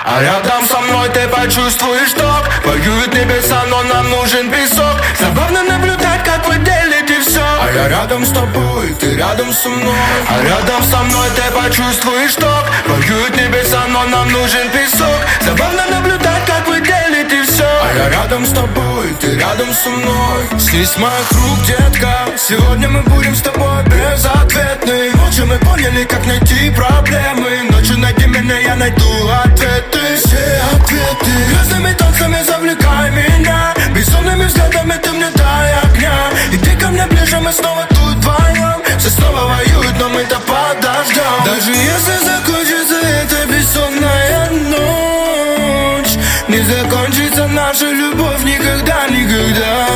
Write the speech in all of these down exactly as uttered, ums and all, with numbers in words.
А рядом со мной ты почувствуешь ток. Воюют небеса, но нам нужен песок. Забавно наблюдать, как вы делите все. А я рядом с тобой, ты рядом со мной. А рядом со мной ты почувствуешь ток. Воюют небеса, но нам нужен песок. Забавно наблюдать, как вы делите все. А я рядом с тобой, ты рядом со мной. Снись с моих рук, детка. Сегодня мы будем с тобой безответны. Ночью мы поняли, как найти проблемы. Ночью найди меня, я найду ответы. Все ответы. Грязными танцами завлекай меня. Безумными взглядами ты мне дай огня. Иди ко мне ближе, мы снова тут вдвоем. Все снова воюют, но мы-то подождем. Даже если закончится эта бессонная ночь, не закончится наша любовь никогда, никогда.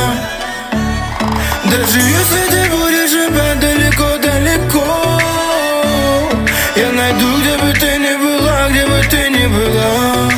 Даже если ты будешь опять далеко-далеко, я найду, где бы ты ни была, где бы ты ни была.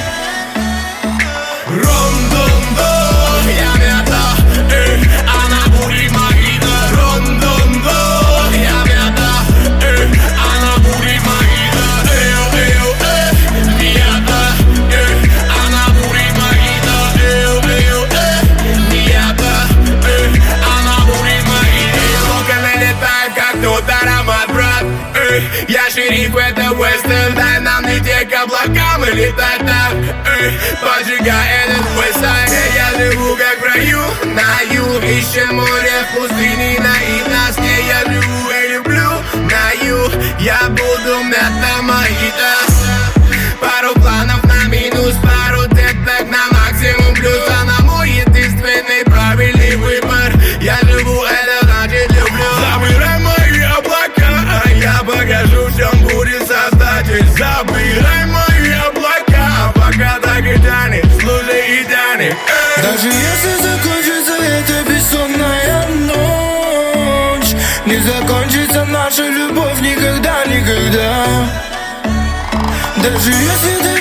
Я шериф, это вестерн, дай нам лететь к облакам и летать так, эй, поджигай этот вестайн. Я живу как в раю, на юг, ищем море в пустыне, наивно с ней я живу и люблю на юг. Я буду мята мохито. Пару планов на минус, пару деток на максимум плюс. Она мой единственный правильный выбор. Я живу, это значит люблю. Забирай мои облака, я покажу, в чем будет создатель. Забирай мои облака, пока так и тянет, слушай и тянет. Даже если закончится эта бессонная ночь, не закончится наша любовь никогда, никогда. Даже если ты